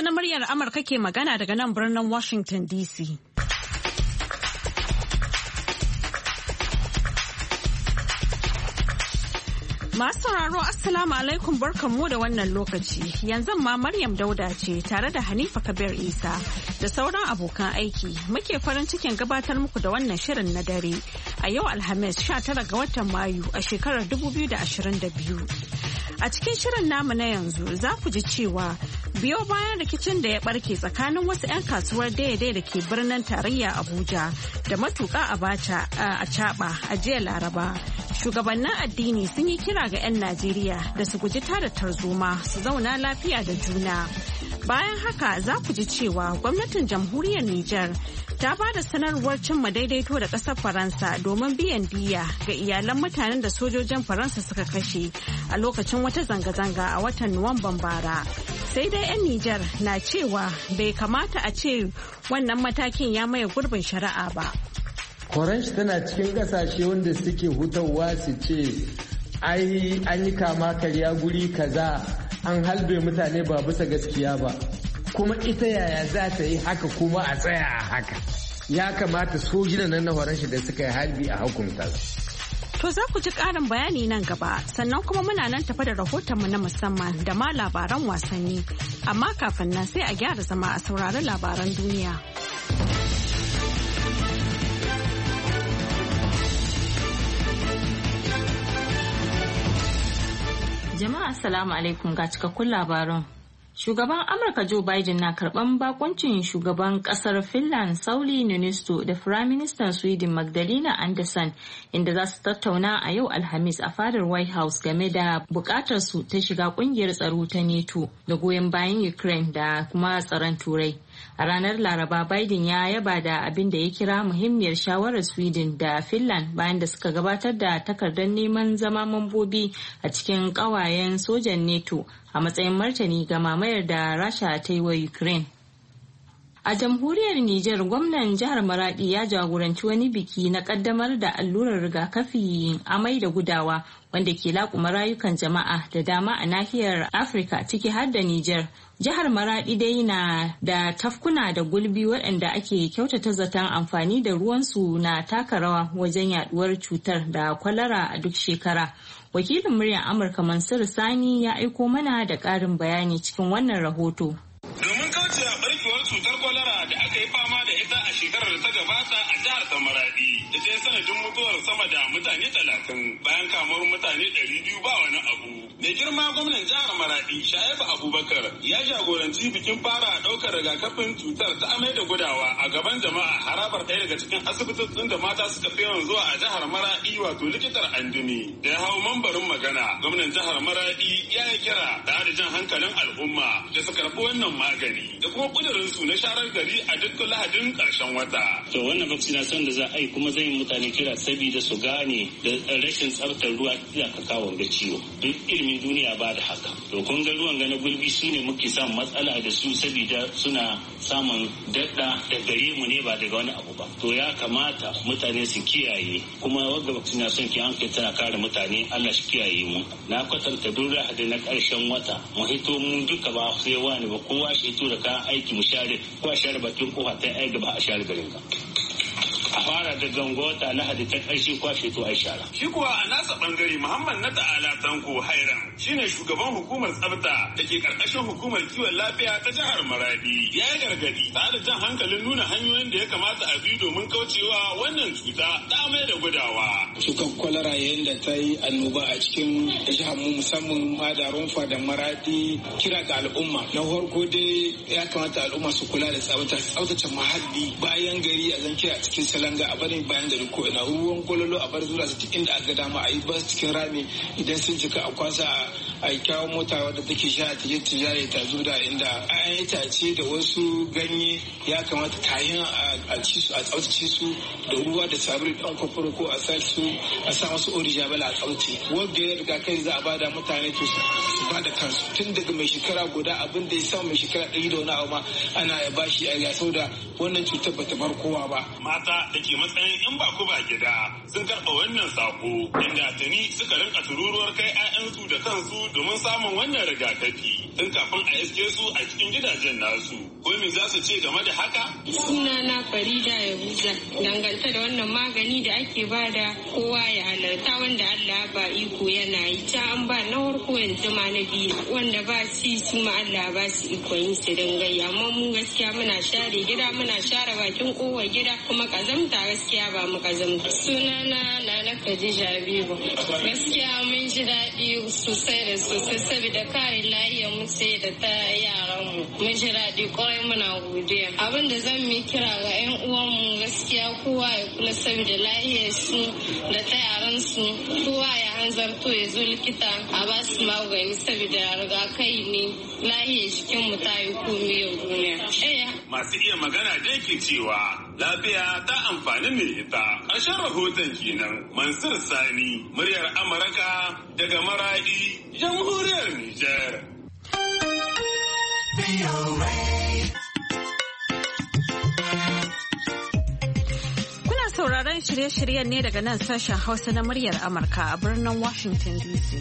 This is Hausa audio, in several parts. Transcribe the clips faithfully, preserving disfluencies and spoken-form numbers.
na muryar Amurka ke magana daga nan birnin Washington D C. Masu sauraro Assalamu alaikum barkanmu da wannan lokaci. Yanzu ma Maryam Dauda ce tare da Hanifa Kabir Isa da sauran abokan aiki muke farin cikin gabatar muku da wannan shirin na dare a yau Alhamis sha tara ga watan Mayu a shekarar dubu biyu da ashirin da biyu. A cikin shirin namu na yanzu za ku ji cewa biyo bayan rikicin da ya barke tsakanin wasu 'yan kasuwar daidai da ke birnin tarayya Abuja da matuƙa Abacha a Chaba a jiya Laraba. Shugabannin addini sun yi kira ga 'yan Najeriya da su guji tada tarzoma su zauna lafiya da juna. Bayan haka za ku ji cewa gwamnatin jamhuriyar Nijar ta ba da sanarwar cimma daidaito da ƙasar Faransa domin biyan diya ga iyalan mutanen da sojojin Faransa suka kashe a lokacin wata zanga-zanga a watan Nuwamban bara. Sai dai 'yan Nijar na cewa bai kamata a ce wannan matakin ya maye gurbin shari'a ba. Faransa tana cikin kasashe wanda suke hutawa su ce ai an yi kama karya guri kaza an halbe mutane ba bisa gaskiya ba, kuma ita yaya za ta yi haka kuma a tsaya a haka. Ya kamata sojinan nan na Faransa da suka yi harbi a hukunta su. To za ku ji ƙarin bayani nan gaba, sannan kuma muna nan tafa da rahotonmu na musamman da ma labaran wasanni, amma kafin nan sai a gyara zama a saurari labaran duniya. Jama'a assalamu alaikum ga cikakkun labaran. Shugaban Amurka Joe Biden na karban bakuncin shugaban kasar Finland Sauli Niinisto da Firaministan Sweden Magdalena Andersson inda za su tattauna a yau Alhamis a fadar White House game da bukatar su ta shiga kungiyar tsaro ta NATO da goyon bayan Ukraine da kuma tsaron Turai. A ranar Laraba Biden ya yaba da abin da ya kira muhimmiyar shawarar Sweden da Finland bayan da suka gabatar da takardar neman zama mambobi a cikin kawayen sojan NATO a matsayin martani ga mamayar da Rasha ta yi wa Ukraine. A jamhuriyar Nijar, gwamnan jihar Maradi ya jagoranci wani biki na kaddamar da allurar rigakafi amai da gudawa wanda ke laƙuma rayukan jama'a da dama a nahiyar Afirka ciki har da Nijar. Jihar Maradi dai na da tafkuna da gulbi waɗanda ake kyautata zaton amfani da ruwansu na taka rawa wajen yaduwar cutar da kwalara a duk shekara. Wakilin muryar Amurka Mansur Sani ya aiko mana da ƙarin bayani cikin wannan rahoto. Domin kaucewa barkewar cutar kwalara da aka yi fama da ita a shekarar da ta gabata a jihar ta Maradi, da ta yi sanadin mutuwar sama da mutane talatin bayan kamar mutane ɗari biyu ba wani abu. Mai girma gwamnan jihar Maradi Sha'ibu Abubakar ya jagoranci bikin fara ɗaukar rigakafin cutar ta amai da gudawa a gaban jama'a harabar ɗaya daga cikin asibitocin da mata suka fi yawan zuwa a jihar Maradi wato likitar Andumi. Da ya hau mambarin magana, gwamnan jihar Maradi ya yi kira da jan hankalin al'umma da su karɓi wannan magani da kuma kudirin su na sharar gari a duk lahadin ƙarshen wata. To wannan vaccination da za a yi kuma zai yi mutane kira saboda su gane da rashin tsaftar ruwa ya ka kawo ga ciwo. Duk ilimin duniya ba da haka. To kun ga ruwan gana gulbi su ne muke samun matsala da su saboda suna samun daɗa da gare mu ne ba daga wani abu ba. To ya kamata mutane su kiyaye kuma wanda vaccination ke hankali tana kare mutane Allah shi kiyaye mu. Na kwatanta duk lahadi na ƙarshen wata mu hito mu duka ba sai wani ba kowa shi hito da kayan aiki mu share ko a share bakin kofa ta ai gaba a share garin ka. A fara da gangota lahadi ta ƙarshe kwashe to ai shara. Shi kuwa a nasa bangare Muhammad na ta'ala Tanko Hairan shine shugaban hukumar tsafta da ke karkashin hukumar kiwon lafiya ta jihar Maradi. Ya yi gargadi tare da jan hankalin nuna hanyoyin da ya kamata a bi domin kaucewa wannan cuta ta mai da gudawa. Cutar kwalara yayin da ta yi annoba a cikin jihar mu musamman Madarunfa da Maradi, kira ga al'umma. Na farko dai ya kamata al'umma su kula da tsafta, tsaftace muhalli bayan gari a zan kira cikin salanga a bari bayan da ko ina ruwan kololo a bar zura su cikin da aka dama a yi ba cikin rami idan sun jika a kwasa a yi kyawun mota wadda take sha ta je ta jare ta zuda inda ayan itace da wasu ganye ya kamata kayan a ci su a tsaftace su da ruwa da sabulu dan kwafuro ko a sa su a sa masu orijabala a tsaftace wanda ya riga kai za a bada mutane to su bada kansu tun daga mai shekara guda abin da ya sa mai shekara ɗari da wani abu ma ana ya bashi a yasau da wannan cutar bata bar kowa ba. Mata da ke matsayin in ba ku ba gida sun karɓa wannan sako inda tuni suka rinka tururuwar kai 'ya'yansu da kansu domin samun wannan rigakafi tun kafin a iske su a cikin gidajen nasu. Ko me za su ce game da haka? Sunana Farida Yahuza. Dangance da wannan magani da ake bada kowa ya halarta wanda Allah ba iko yana yi. Ta an ba na farko yanzu ma na biyu wanda ba shi su ma Allah ba su iko yin su dinga yi. Amma mu gaskiya muna share gida muna share bakin kowar gida kuma kazamta gaskiya ba mu kazamta. Sunana Nana Khadija Habibu. Gaskiya mun ji daɗi sosai da sosai saboda kare lahiyar mu sai da ta yaran mu. Mun ji daɗi kwarai muna godiya. Abin da zan mi kira ga 'yan uwanmu gaskiya kowa ya kula saboda lahiyar su da ta yaran su kowa ya hanzarto ya zo likita a ba su magani saboda rigakai ne lahiyar jikin mu ta yi komi yau duniya. Masu iya magana da yake cewa lafiya ta amfani mai ita. Ƙarshen rahoton kenan Mansur Sani muryar Amurka daga Maradi jamhuriyar Nijar. Kuna sauraron shirye-shiryen ne daga nan sashen Hausa na muryar Amurka a birnin Washington D C.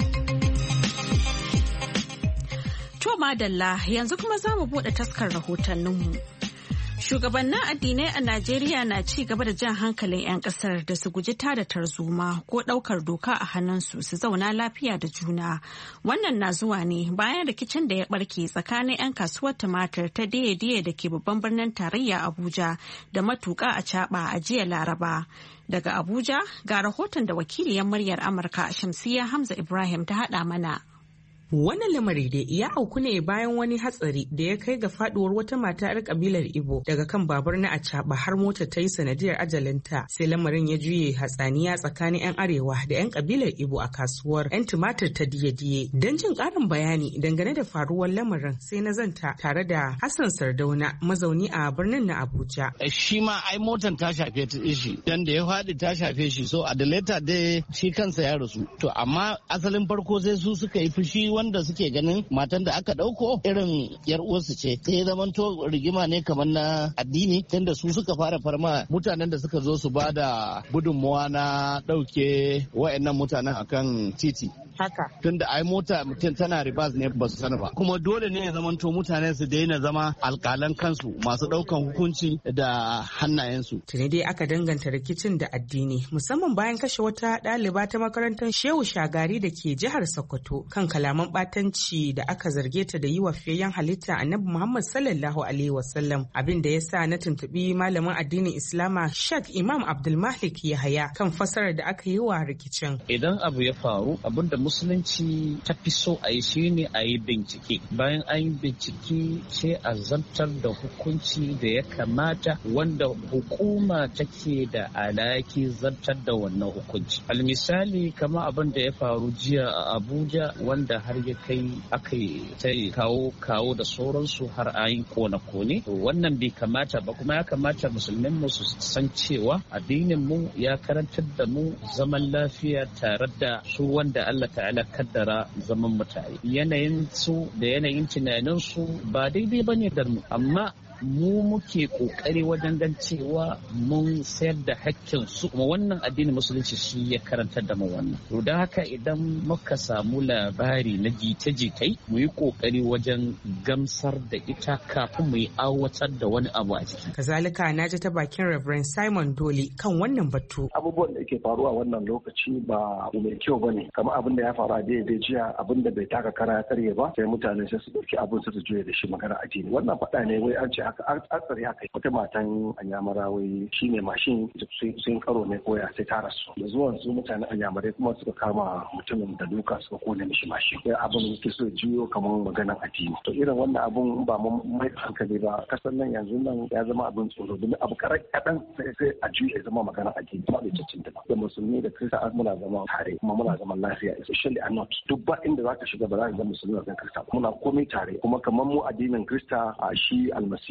To madalla yanzu kuma za mu buɗe taskar rahotanninmu. Shugabannin addinai a Najeriya na ci gaba da jan hankalin 'yan kasar da su guji tada tarzoma ko ɗaukar doka a hannunsu su zauna lafiya da juna. Wannan na zuwa ne bayan rikicin da ya barke tsakanin 'yan kasuwar tumatir ta diye-diye da ke babban birnin tarayya Abuja da matuƙa a caɓa a jiya Laraba. Daga Abuja ga rahoton da wakiliyar muryar Amurka Shamsiyya Hamza Ibrahim ta haɗa mana. Wannan lamari dai ya auku ne bayan wani hatsari da ya kai ga faduwar wata mata 'yar kabilar Igbo daga kan babur na acaba har mota ta yi sanadiyar ajalinta. Sai lamarin ya juye hatsaniya tsakanin 'yan arewa da 'yan kabilar Igbo a kasuwar 'yan tumatir ta diye-diye. Don jin karin bayani dangane da faruwar lamarin sai na zanta tare da Hassan Sardauna mazauni a birnin na Abuja. Shi ma ai motan ta shafe shi dan da ya faɗi ta shafe shi so a da later dai shi kansa ya rasu. To amma asalin farko sai su suka yi fushi wanda suke ganin matan da aka ɗauko irin yar uwarsu ce sai zamanto rigima ne kamar na addini tunda su suka fara farma mutanen da suka zo su ba da gudunmuwa na ɗauke wa'annan mutanen akan titi. Haka. Tunda ai mota mutum tana ribas ne ba su sani ba. Kuma dole ne ya zamanto mutane su daina zama alƙalan kansu masu ɗaukan hukunci da hannayensu. Tuni dai aka danganta rikicin da addini musamman bayan kashe wata ɗaliba ta makarantar Shehu Shagari da ke jihar Sokoto kan kalaman batanci da aka zarge ta da yi wa fiyayyen halitta Annabi Muhammad sallallahu alaihi wasallam, abin da ya sa na tuntubi malamin addinin Islama Sheikh Imam Abdulmalik Yahaya kan fasarar da aka yi wa rikicin. Idan abu ya faru abinda musulunci ta fi so a yi shine a yi bincike, bayan an yi bincike sai a zartar da hukunci da ya kamata wanda hukuma take da alaki zartar da wannan hukunci. Almisali kamar abin da ya faru jiya a Abuja wanda har ya kai aka ta kawo kawo da sauransu har a yi kone-kone. Wannan bai kamata ba, kuma ya kamata musulmin mu su san cewa addinin mu ya karantar da mu zaman lafiya tare da su wanda Allah ta'ala kaddara zaman mutane. Yanayin su da yanayin tunanin su ba daidai bane da mu, amma mu muke kokari wajen gan cewa mun sayar da hakkin su, kuma wannan addinin musulunci shi ya karantar da mu wannan. To don haka idan muka samu labari na jita-jitai mu yi kokari wajen gamsar da ita kafin mu yi aiwatar da wani abu a ciki. Kazalika na ji ta bakin Reverend Simon Dole kan wannan batu. Abubuwan da ke faruwa wannan lokaci ba mai kyau bane, kamar abin da ya faru a daidai jiya, abin da bai taka kara ya karye ba sai mutane sai su dauki abin su juya da shi magana addini. Wannan faɗa ne wai an ce haka tsari haka wata matan anyamara wai shine mashin sun karo ne koya sai ta rasu da zuwan su mutane anyamarai kuma suka kama mutumin da duka suka kone mishi mashin. Sai abin da ke so jiyo kamar maganan addini. To irin wannan abun ba mu mai hankali ba, kasar nan yanzu nan ya zama abin tsoro domin abu karai kaɗan sai sai a juya ya zama maganan addini ba da cin da da musulmi da kirista muna zama tare kuma muna zaman lafiya, especially a north. Duk ba inda zaka shiga ba za ka ga musulmi da kirista muna komai tare, kuma kamar mu addinin kirista a shi almasihu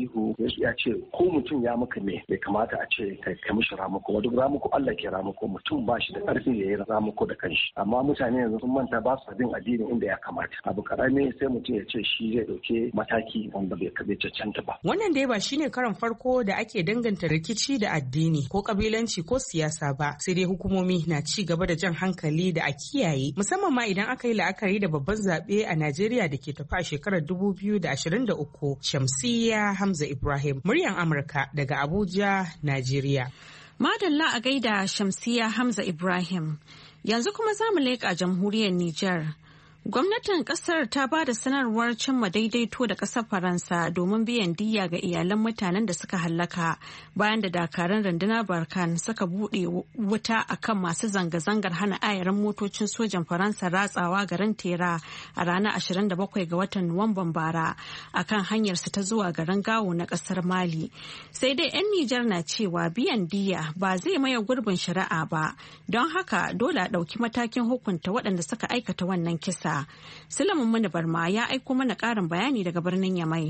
ihu ya ce ko mutum ya maka me bai kamata a ce kai ka mishi ramako wa duk ramako Allah ke ramako mutum ba shi da karfin ya yi ramako da kanshi amma mutane yanzu sun manta ba su bin addinin inda ya kamata abu karami sai mutum ya ce shi zai dauke mataki wanda bai kabe cancanta ba. Wannan dai ba shine karon farko da ake danganta rikici da addini ko kabilanci ko siyasa ba, sai dai hukumomi na ci gaba da jan hankali da a kiyaye, musamman ma idan aka yi la'akari da babban zaɓe a Najeriya da ke tafi a shekarar dubu biyu da ashirin da uku. Shamsiyya Hamza Ibrahim, muryar Amurka daga Abuja, Najeriya. Madalla a gaida Shamsiyya Hamza Ibrahim. Yanzu kuma za mu leƙa jamhuriyar Nijar. Gwamnatin kasar ta ba da sanarwar cimma daidaito da kasar Faransa domin biyan diyya ga iyalan mutanen da suka hallaka bayan da dakarun rundunar Barkan suka buɗe wuta akan masu zanga-zangar hana ayarin motocin sojan Faransa ratsawa garin Tera a ranar ashirin da bakwai ga watan Nuwamban bara akan hanyarsu ta zuwa garin Gawo na kasar Mali. Sai dai 'yan Nijar na cewa biyan diyya ba zai maye gurbin shari'a ba, don haka dole a ɗauki matakin hukunta waɗanda suka aikata wannan kisa. Sulaiman Mani Barma ya aiko mana ƙarin bayani daga birnin Yamai.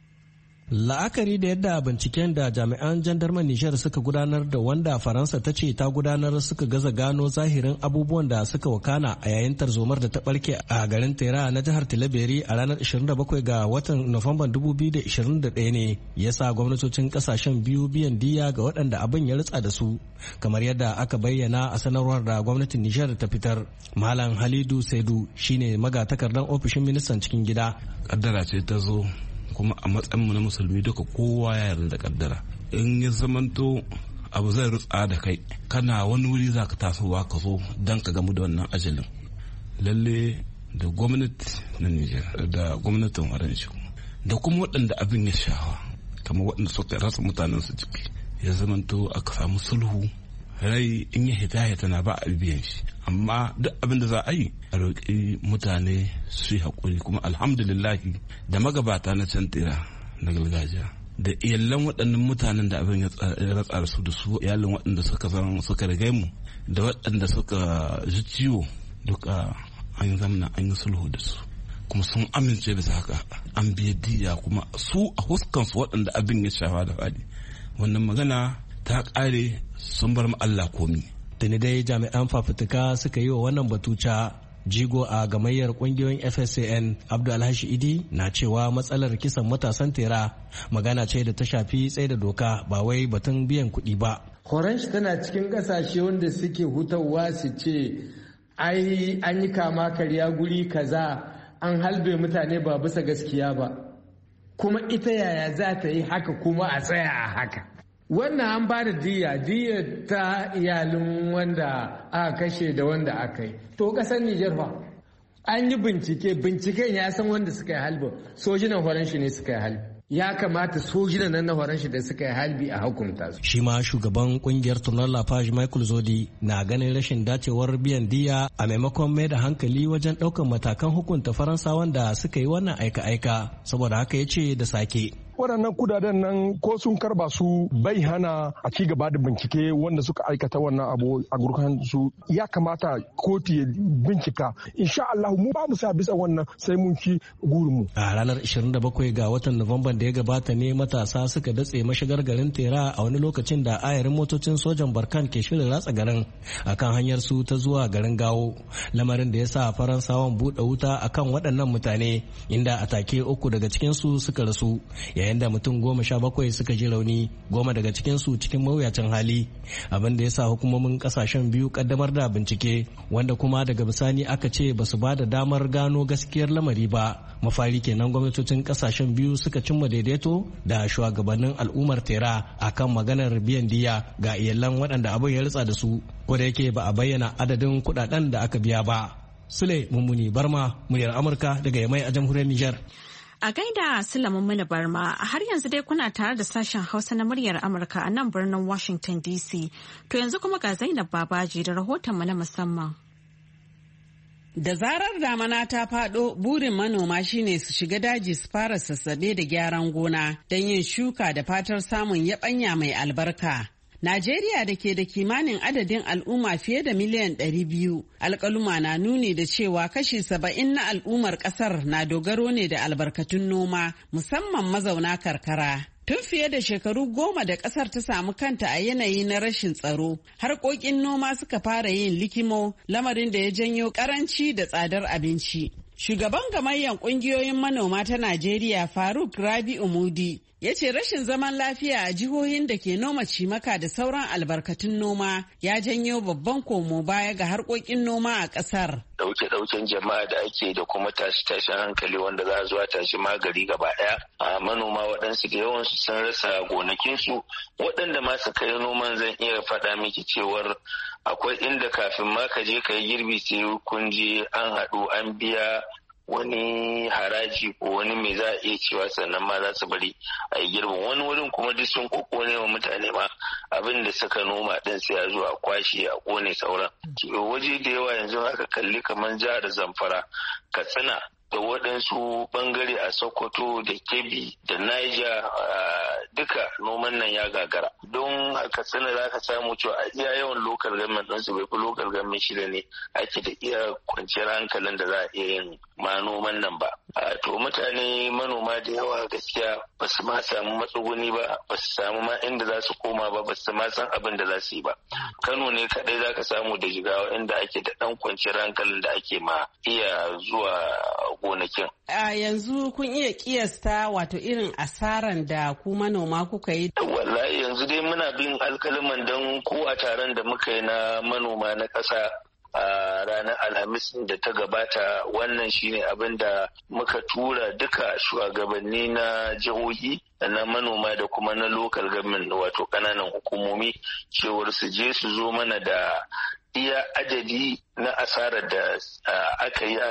La'akari da yadda binciken da jami'an jandarman Nijar suka gudanar da wanda Faransa ta ce ta gudanar suka gaza gano zahirin abubuwan da suka wakana a yayin tarzomar da ta barke a garin Tera na jihar Tilaberi a ranar ashirin da bakwai ga watan Nuwamban dubu biyu da ashirin da ɗaya ne ya sa gwamnatocin kasashen biyu biyan diya ga waɗanda abin ya ritsa da su, kamar yadda aka bayyana a sanarwar da gwamnatin Nijar ta fitar. Malam Halidu Saidu shine magatakardar ofishin ministan cikin gida. Kaddara ce ta zo kuma a matsayinmu na musulmi duka kowa ya yarda da kaddara. In ya zamanto abu zai rutsa da kai kana wani wuri za ka tasowa ka zo don ka gamu da wannan ajalin. Lalle da gwamnati na Nijar da gwamnatin Faransa da kuma waɗanda abin ya shawa kamar waɗanda suka rasa mutanen su ciki ya zamanto aka samu sulhu, rai in ya hidaya tana ba a biyan shi, amma duk abin da za a yi a roƙi mutane su yi haƙuri. Kuma alhamdulillahi da magabata na can Tera na gargajiya da iyalan waɗannan mutanen da abin ya ratsa su da su iyalin waɗanda suka zama suka rigai mu da waɗanda suka ji ciwo duka an zamana an yi sulhu da su kuma sun amince bisa haka an biya diya kuma su a huskansu waɗanda abin ya shafa da fadi wannan magana ta ƙare sun bar mu Allah komi. Tuni dai jami'an fafutuka suka yi wa wannan batuca jigo a gamayyar kungiyoyin F S A N Abdul Alhashi Idi na cewa matsalar kisan matasan Tera magana ce da ta shafi tsaye da doka ba wai batun biyan kuɗi ba. Horanshi tana cikin ƙasashe wanda suke hutawa su ce ai an yi kama karya guri kaza an halbe mutane ba bisa gaskiya ba, kuma ita yaya za ta yi haka kuma a tsaya a haka. Wannan an ba da diya diya ta iyalin wanda aka kashe da wanda aka yi. To kasar Nijar fa an yi bincike, binciken ya san wanda suka yi halbi, sojinan Faransa ne suka yi halbi. Ya kamata sojinan nan na Faransa da suka yi halbi a hukunta su. Shi ma shugaban kungiyar Tournoi La Page Michael Zodi na ganin rashin dacewar biyan diya a maimakon mai da hankali wajen ɗaukar matakan hukunta Faransawan da suka yi wannan aika-aika, saboda haka ya ce da sake. Waɗannan kudaden nan ko sun karba su bai hana a ci gaba da bincike wanda suka aikata wannan abu a gurkan su. Ya kamata kotu ya bincika. Insha Allah mu ba mu sa bisa wannan sai mun ci gurin mu. A ranar ashirin da bakwai ga watan Nuwamban da ya gabata ne matasa suka datse mashigar garin Tera a wani lokacin da ayarin motocin sojan Barkan ke shirin ratsa garin akan hanyar su ta zuwa garin Gawo. Lamarin da ya sa Faransawan buɗe wuta akan waɗannan mutane inda atake uku daga cikin su suka rasu. Yayin da mutum goma sha bakwai suka ji rauni, goma daga cikinsu cikin mawuyacin hali, abin da ya sa hukumomin kasashen biyu kaddamar da bincike wanda kuma daga bisani aka ce ba su ba da damar gano gaskiyar lamari ba. Mafari kenan gwamnatocin kasashen biyu suka cimma daidaito da shugabannin al'ummar Tera akan maganar biyan diya ga iyalan waɗanda abin ya ritsa da su, ko da yake ba a bayyana adadin kuɗaɗen da aka biya ba. Sule Mummuni Barma, muryar Amurka daga Yamai a jamhuriyar Nijar. A gaida Sulaiman Mani Barma, har yanzu dai kuna tare da sashen Hausa na muryar Amurka a nan birnin Washington D C. To yanzu kuma ga Zainab Babaji da rahotonmu na musamman. Da zarar damana ta faɗo, burin manoma shine su shiga daji su fara sassabe da gyaran gona don yin shuka da fatar samun yabanya mai albarka. Najeriya da ke da kimanin adadin al'umma fiye da miliyan ɗari biyu, alƙaluma na nuni da cewa kashi saba'in na al'ummar ƙasar na dogaro ne da albarkatun noma, musamman mazauna karkara. Tun fiye da shekaru goma da ƙasar ta samu kanta a yanayi na rashin tsaro, harkokin noma suka fara yin likimo, lamarin da ya janyo ƙaranci da tsadar abinci. Shugaban gamayyar ƙungiyoyin manoma ta Najeriya Faruk Rabi'u Mudi ya ce rashin zaman lafiya a jihohin da ke noma cimaka da sauran albarkatun noma ya janyo babban komo baya ga harkokin noma a ƙasar. Dauke-dauken jama'a da ake da kuma tashi-tashin hankali wanda za a zuwa tashi magari gaba ɗaya. A manoma waɗansu da yawansu sun rasa gonakinsu, waɗanda ma su kai noman zan iya faɗa miki cewar akwai inda kafin ma ka je ka yi girbi sai kun je an haɗu an biya wani haraji ko wani mai za a iya cewa sannan ma za su bari a yi girbin. Wani wurin kuma duk sun kokone wa mutane ma abin da suka noma din sai a zo a kwashe a kone sauran. Waje da yawa yanzu aka kalli kamar jihar Zamfara, Katsina da waɗansu ɓangare a Sokoto da Kebbi da Niger duka noman nan ya gagara. Don a Katsina za ka samu cewa a iya yawan local government ɗinsu bai fi local government shida ne ake da iya kwanciyar hankalin da za a iya yin ma noman nan ba. To mutane manoma da yawa gaskiya ba su ma samu matsuguni ba, ba su samu ma inda za su koma ba, ba su ma san abin da za su yi ba. Kano ne kaɗai za ka samu da Jigawa inda ake da ɗan kwanciyar hankalin da ake ma iya zuwa gonakin. A yanzu kun iya kiyasta wato irin asaran da ku manoma kuka yi? Wallahi yanzu dai muna bin alkaliman don ko a taron da muka yi na manoma na ƙasa a ranar Alhamis da ta gabata, wannan shine abin da muka tura duka shugabanni na jihohi na manoma da kuma na local government wato ƙananan hukumomi cewar su je su zo mana da iya adadi na asarar da aka yi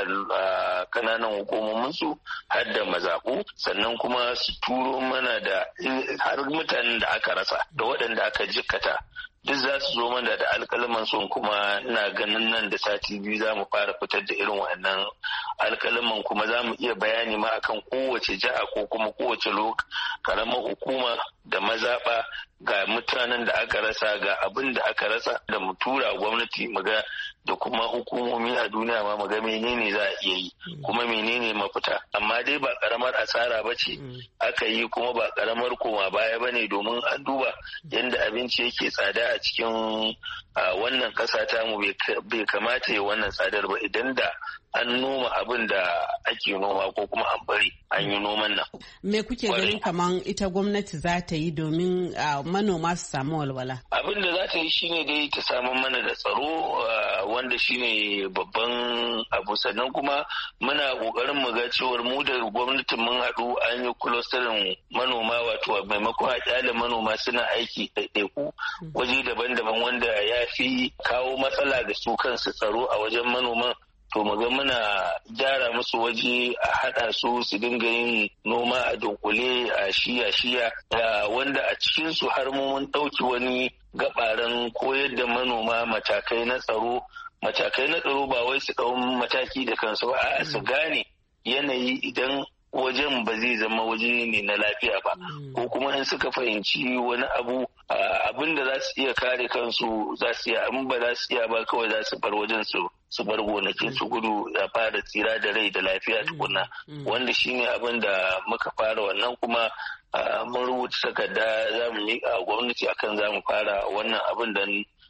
a kananan hukumominsu har da mazaɓu, sannan kuma su turo mana da har mutanen da aka rasa da waɗanda aka jikkata duk za su zo mana da alkalaman sun, kuma ina ganin nan da sati biyu za mu fara fitar da irin wannan alkalaman, kuma za mu iya bayani ma akan kowace jiha ko kuma kowace karamar hukuma da mazaɓa ga mutanen da aka rasa, ga abin da aka rasa, da mu tura gwamnati mu ga da kuma hukumomi a duniya ma mu ga menene za a iya yi kuma menene mafita. Amma dai ba karamar asara ba ce aka yi, kuma ba karamar koma baya ba ne, domin an duba yadda abinci yake tsada a cikin wannan ƙasa ta mu bai kamata ya wannan tsadar ba idan da an noma abin da ake noma ko kuma an bari an yi noman nan. Me kuke ganin kaman ita gwamnati za ta yi domin manoma su samu walwala? Abin da za ta yi shine dai ta samu mana da tsaro wanda shine babban abu, sannan kuma muna kokarin mu ga cewar mu da gwamnatin mun haɗu an yi clustering manoma, wato maimakon a kyale manoma suna aiki ɗaiɗaiku waje daban-daban wanda ya fi kawo matsala da su kansu tsaro a wajen manoman. To muga muna gyara musu waje a haɗa su su dinga yin noma a dunkule a shiya-shiya, wanda a cikinsu har mun ɗauki wani gabaran koyar da manoma matakai na tsaro. Matakai na tsaro ba wai su ɗau mataki da kansu ba, a su gane yanayi idan wajen ba zai zama waje ne na lafiya ba, ko kuma in suka fahimci wani abu abin da za su iya kare kansu za su iya, in ba za su iya ba kawai za su bar wajen su su bar gonakin su gudu ya fara tsira da rai da lafiya tukuna, wanda shine abin da muka fara wannan, kuma mun rubuta takarda za mu miƙa gwamnati akan za mu fara wannan abin da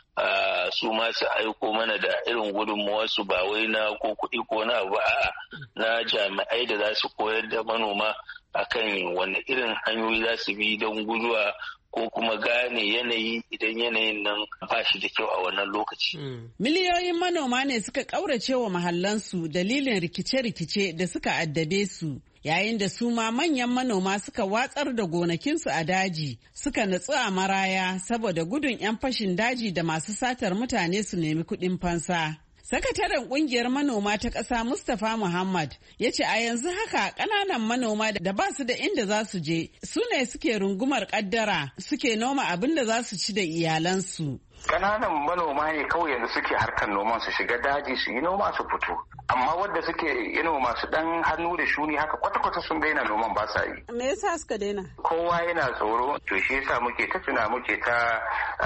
Uh, su ma su aiko mana da irin gudunmuwarsu ba wai na ko kuɗi ko na abu a'a na jami'ai da za su koyar da manoma akan wani irin hanyoyi za su bi don guduwa ko kuma gane yanayi idan yanayin nan ba shi da kyau a wannan lokaci. Mm. Miliyoyin manoma ne suka ƙaurace wa mahallansu dalilin rikice-rikice da suka addabe su. Yayin da su ma manyan manoma suka watsar da gonakinsu a daji suka natsu a maraya saboda gudun 'yan fashin daji da masu satar mutane su nemi kuɗin fansa. Sakataren ƙungiyar manoma ta ƙasa Mustapha Muhammad ya ce a yanzu haka ƙananan manoma da ba su da inda za su je su ne suke rungumar ƙaddara suke noma abin da za su ci da iyalansu. Ƙananan manoma ne kawai yanzu suke harkar noman su shiga daji su yi noma su fito. Amma wadda suke yi noma su dan hannu da shuni haka kwata-kwata sun daina noman ba sa yi. Me yasa suka daina? Kowa yana tsoro to shi yasa muke ta tuna muke ta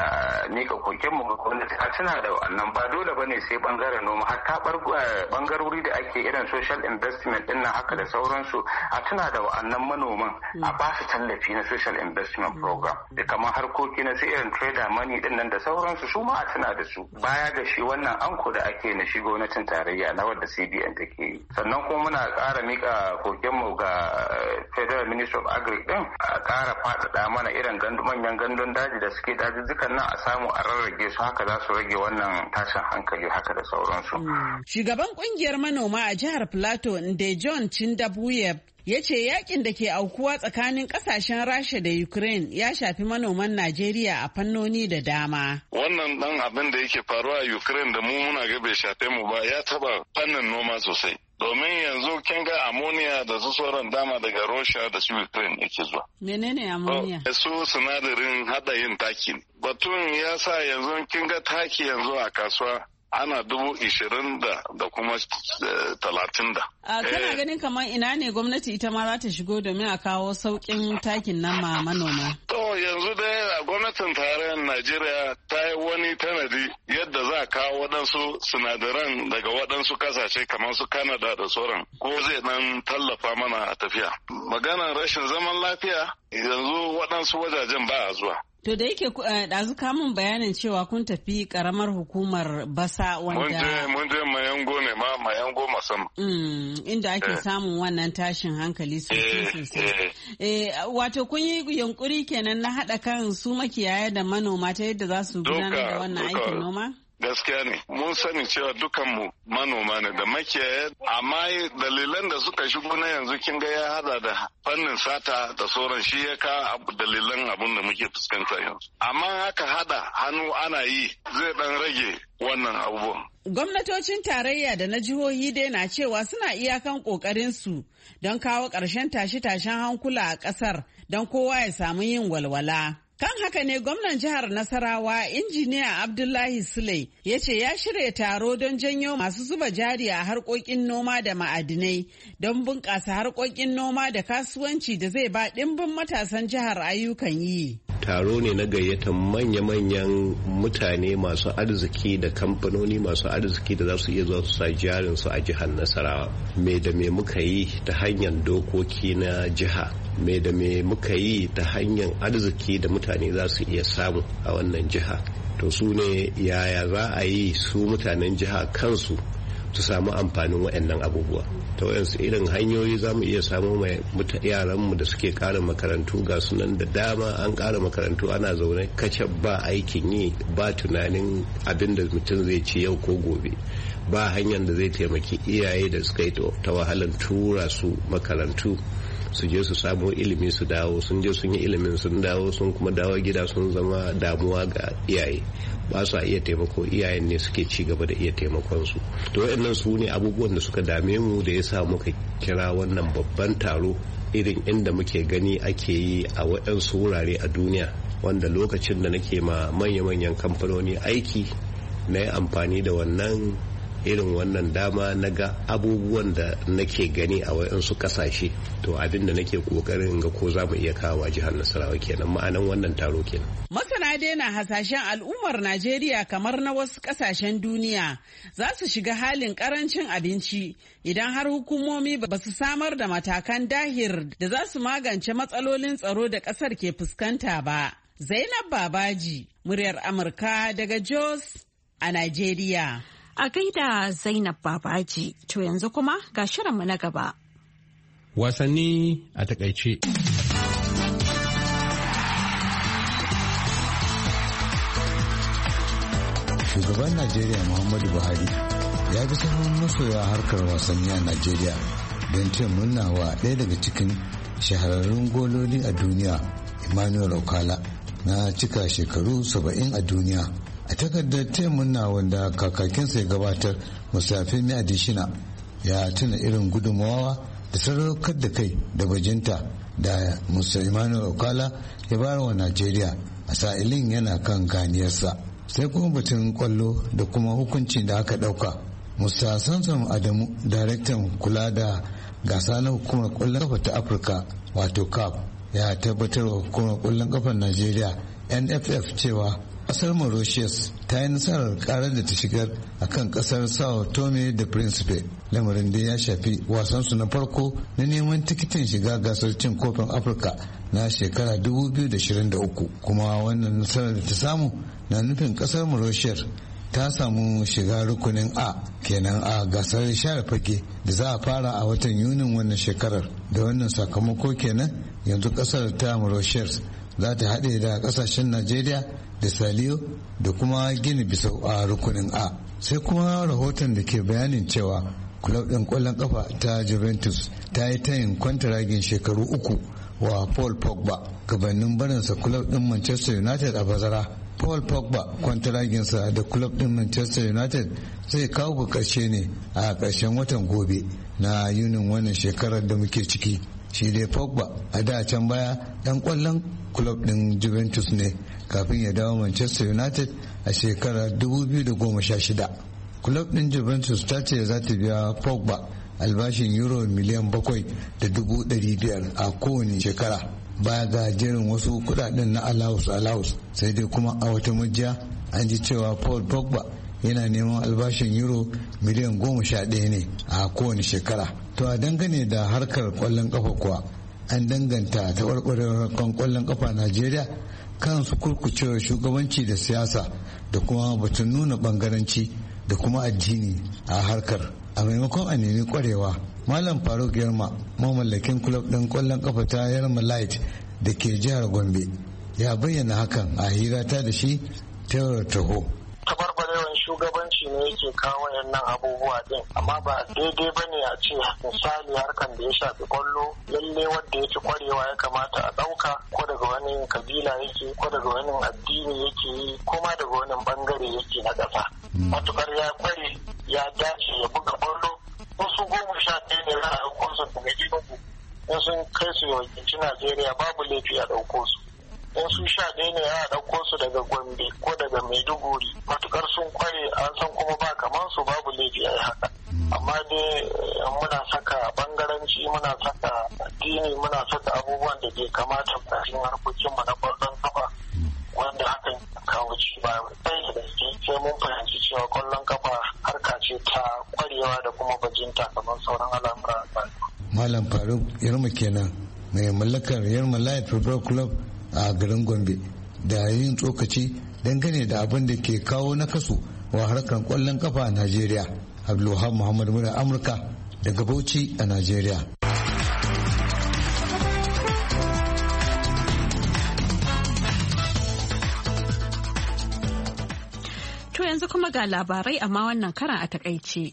mika koken mu gwamnati a tuna da wannan ba dole bane sai bangaren noma hatta bangarori da ake irin social investment din nan haka da sauransu a tuna da wannan manoman a ba su tallafi na social investment program da kamar harkoki na sai irin trader money din nan da sauransu su ma a tuna da su baya ga shi wannan anko da ake na shi gwamnatin tarayya na wadda C B N take yi sannan kuma muna ƙara mika koken mu ga Federal Ministry of Agri din a ƙara faɗaɗa mana irin manyan gandun daji da suke dajijjikan nan a samu a rarrage su haka za su rage wannan tashin hankali haka da sauransu. Shugaban kungiyar manoma a jihar Plateau Nde John Chindabuyeb ya ce yakin da ke aukuwa tsakanin kasashen Rasha da Ukraine ya shafi manoman Najeriya a fannoni da dama. Wannan dan abin da yake faruwa a Ukraine da mu muna ga bai shafe mu ba ya taba fannin noma sosai. Domin yanzu kin ga ammonia da su sauran dama daga Russia da su Ukraine yake zuwa. Menene ammonia? Su sinadarin hada yin taki. Batun ya sa yanzu kin ga taki yanzu a kasuwa ana dubu ishirin da da kuma talatin da. A kana ganin kamar ina ne gwamnati ita ma za ta shigo domin a kawo sauƙin takin nan ma manoma? To yanzu dai gwamnatin tarayyar Najeriya ta yi wani tanadi yadda za a kawo waɗansu sinadaran daga waɗansu ƙasashe kamar su Canada da sauran ko zai ɗan tallafa mana a tafiya. Maganar rashin zaman lafiya yanzu waɗansu wajajen ba a zuwa. To da yake ɗazu kamun bayanin cewa kun tafi ƙaramar hukumar Basa wanda... Mun je Mayango ne ma Mayango musamman. Mm, inda ake eh. samun wannan tashin hankali sosai sosai. Eh, eh. eh, wato kun yi yunkuri kenan na haɗa kan su makiyaya da manoma ta yadda za su gudanar da wannan aikin noma? Gaskiya ne, mun sani cewa dukanmu manoma ne da makiyaya, amma dalilan da suka shigo na yanzu kin ga ya hada da fannin sata da sauran shi ya ka dalilan abin da muke fuskanta yanzu. Amma haka hada hannu ana yi zai dan rage wannan abubuwan. Gwamnatocin tarayya da na jihohi dai na cewa suna iyakan kokarin su don kawo ƙarshen tashe-tashen hankula a ƙasar don kowa ya samu yin walwala. Kan haka ne gwamnan jihar Nasarawa injiniya Abdullahi Sule ya ce ya shirya taro don janyo masu zuba jari a harkokin noma da ma'adinai don bunƙasa harkokin noma da kasuwanci da zai ba ɗimbin matasan jihar ayyukan yi. Taro ne na gayyatar manya-manyan mutane masu arziki da kamfanoni masu arziki da za su iya zuwa su sa jarinsu a jihar Nasarawa. Me da me muka yi ta hanyar dokoki na jiha. Me da me muka yi ta hanyar arziki da mutane za su iya samu a wannan jiha. To su ne yaya za a yi su mutanen jiha kansu su samu amfanin waɗannan abubuwa. Ta wayansu irin hanyoyi za mu iya samu mai yaranmu da suke ƙara makarantu ga sunan da dama an ƙara makarantu ana zaune kacab ba aikin yi ba tunanin abin da mutum zai ci yau ko gobe ba hanyar da zai taimaki iyaye da suka yi ta wahalar tura su makarantu su je su samu ilimi su dawo sun je sun yi ilimin sun dawo sun kuma dawo gida sun zama damuwa ga iyaye ba su iya taimako iyayen ne suke ci gaba da iya taimakon su to waɗannan su ne abubuwan da suka dame mu da ya sa muka kira wannan babban taro irin inda muke gani ake yi a waɗansu wurare a duniya wanda lokacin da nake ma manya-manyan kamfanoni aiki na yi amfani da wannan irin wannan dama na ga abubuwan da nake gani a wayansu kasashe to abin da nake kokarin ga ko za mu iya kawo a jihar Nasarawa kenan ma'anan wannan taro kenan. Masana dai na hasashen al'ummar Najeriya kamar na wasu kasashen duniya za su shiga halin karancin abinci idan har hukumomi ba su samar da matakan dahir da za su magance matsalolin tsaro da kasar ke fuskanta ba. Zainab Babaji, muryar Amurka daga Jos a Najeriya. A gaida Zainab Babaji, to yanzu kuma ga shirinmu na gaba. Wasanni a takaice. Shugaban Najeriya Muhammadu Buhari ya bi sahun masoya harkar wasanni a Najeriya don ce murna wa ɗaya daga cikin shahararrun gololi a duniya, Emmanuel Okala, na cika shekaru saba'in a duniya. A takardar taimunna wanda kakakinsa ya gabatar, Musafemi Adishina ya tuna irin gudunmawa da sadaukar da kai da bajinta da Musa Emmanuel Okala ya bayar wa Najeriya a sa'ilin yana kan ganiyarsa. sai kuma batun kwallo da kuma hukunci da aka ɗauka. Musa Samson Adamu, daraktan kula da gasa na hukumar kwallon kafa ta Afirka wato C A F, ya tabbatar wa hukumar kwallon kafar Najeriya N F F cewa kasar Mauritius ta yi nasarar karar da ta shigar a kan kasar Sao Tome da Principe. Lamarin da ya shafi wasansu na farko na neman tikitin shiga gasar cin kofin Afirka na shekara dubu biyu da ashirin da uku, kuma wannan nasarar da ta samu na nufin kasar Mauritius ta samu shiga rukunin A kenan a gasar share fage da za a fara a watan Yunin wannan shekarar. Da wannan sakamako kenan yanzu kasar ta Mauritius za ta haɗe da ƙasashen Najeriya da Saliyo da kuma Gini Bisau a rukunin A. Sai kuma rahoton da ke bayanin cewa kulob ɗin ƙwallon ƙafa ta Juventus ta yi tayin kwantaragin shekaru uku wa Paul Pogba gabanin barinsa kulob ɗin Manchester United a bazara. Paul Pogba kwantaraginsa da kulob ɗin Manchester United zai kawo ga ƙarshe ne a ƙarshen watan gobe na Yunin wannan shekarar da muke ciki. Shi dai Pogba a da can baya ɗan ƙwallon kulob ɗin Juventus ne kafin ya dawo Manchester United a shekarar dubu biyu da goma sha shida. Kulob ɗin Juventus ta ce za ta biya Pogba albashin euro miliyan bakwai da dubu ɗari biyar a kowane shekara baya ga jerin wasu kudaden na allowus allowus. Sai dai kuma a wata majiya an ji cewa Paul Pogba yana neman albashin euro miliyan goma sha ɗaya ne a kowane shekara. To a dangane da harkar kwallon kafa kuwa an danganta taɓarɓarewar kwallon kafa Najeriya kan su kurkucewa shugabanci da siyasa da kuma batun nuna bangaranci da kuma addini a harkar. A maimakon a nemi kwarewa, Malam Faruk Yarma, mamallakin kulob ɗin kwallon kafa ta Yarma Light da ke jihar Gombe, ya bayyana hakan a hirata da shi ta yau taho. Tabarbarewan shugabanci ne yake kawo yannan abubuwa din, amma ba daidai ba ne a ce misali harkan da ya shafi kwallo lalle wanda ya fi kwarewa ya kamata a ɗauka, ko daga wani kabila yake ko daga wani addini yake yi ko ma daga wani bangare yake na ƙasa. Matukar ya kware ya dace ya buga kwallo, wasu goma sha ɗaya ne za a ɗauko su daga Enugu in sun kai su wakilci Najeriya babu laifi a ɗauko su. In su sha ɗaya ne a ɗauko su daga Gombe ko daga Maiduguri, matukar sun kware an san kuma ba kamar su babu laifi a yi haka. Amma dai muna saka bangaranci, muna saka addini, muna saka abubuwan da bai kamata a cikin harkokinmu na kwallon kafa, wanda hakan kawo ci ba sai da gaske sai mun fahimci cewa kwallon kafa harka ce ta kwarewa da kuma bajinta kamar sauran al'amura. Malam Faruk Yarma kenan mai mallakar Yarma Light Football Club a garin Gombe da yin tsokaci dangane da abin da ke kawo nakasu wa harkar kwallon kafa a Najeriya. Abdulwahab Muhammad Mura Amurka daga Bauchi a Najeriya. To yanzu kuma ga labarai amma wannan karan a takaice.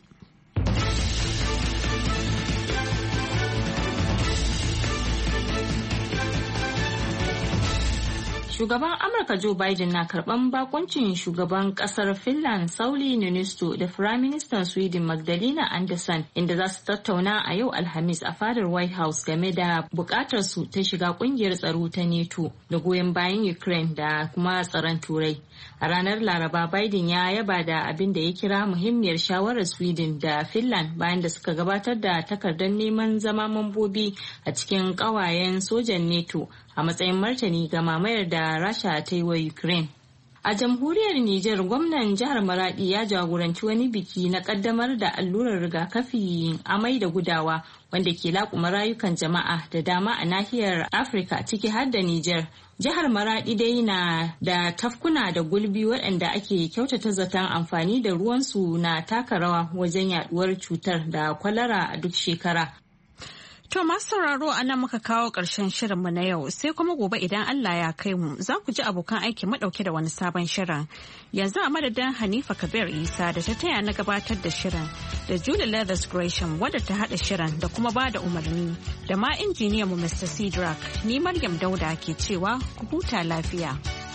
Shugaban Amurka Joe Biden na karban bakuncin shugaban kasar Finland Sauli Niinisto da Firaministan Sweden Magdalena Andersson inda za su tattauna a yau Alhamis a fadar White House game da bukatar su ta shiga kungiyar tsaro ta NATO da goyon bayan Ukraine da kuma tsaron Turai. A ranar Laraba Biden ya yaba da abin da ya kira muhimmiyar shawarar Sweden da Finland bayan da suka gabatar da takardar neman zama mambobi a cikin kawayen sojan NATO a matsayin martani ga mamayar da Rasha ta yi wa Ukraine. A jamhuriyar Nijar, gwamnan jihar Maradi ya jagoranci wani biki na kaddamar da allurar rigakafi amai da gudawa wanda ke laƙuma rayukan jama'a da dama a nahiyar Afirka ciki har da Nijar. Jihar Maradi dai na da tafkuna da gulbi waɗanda ake kyautata zaton amfani da ruwansu na taka rawa wajen yaduwar cutar da kwalara a duk shekara. To masu sauraro a nan muka kawo ƙarshen shirinmu na yau sai kuma gobe idan Allah ya kai mu za ku ji abokan aiki madauke da wani sabon shirin. Yanzu a madadin Hanifa Kabir Isa da ta taya na gabatar da shirin da Julie Leathers Gresham wadda ta haɗa shirin da kuma ba da umarni da ma injiniyanmu Mister Cedric ni Maryam Dauda ke cewa ku huta lafiya.